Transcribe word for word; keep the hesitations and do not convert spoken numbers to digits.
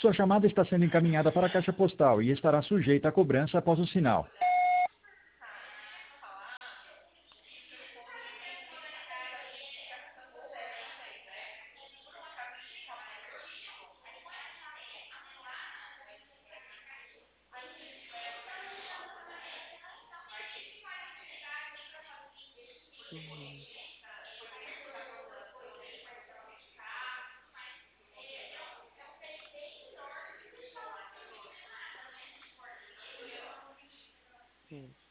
Sua chamada está sendo encaminhada para a caixa postal e estará sujeita a cobrança após o sinal. Uhum. Sim.